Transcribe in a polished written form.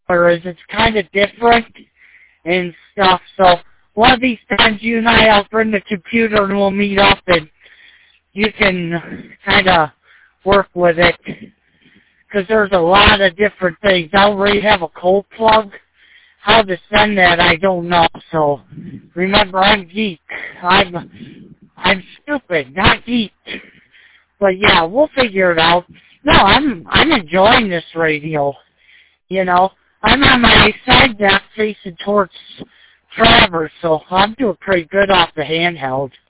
whereas it's kind of different and stuff. So one of these times you and I'll bring the computer and we'll meet up and you can kind of work with it. Because there's a lot of different things. I already have a cold plug. How to send that, I don't know. So remember, I'm geek. I'm stupid, not geek. But yeah, we'll figure it out. No, I'm enjoying this radio. You know, I'm on my side deck facing towards Travers, so I'm doing pretty good off the handheld.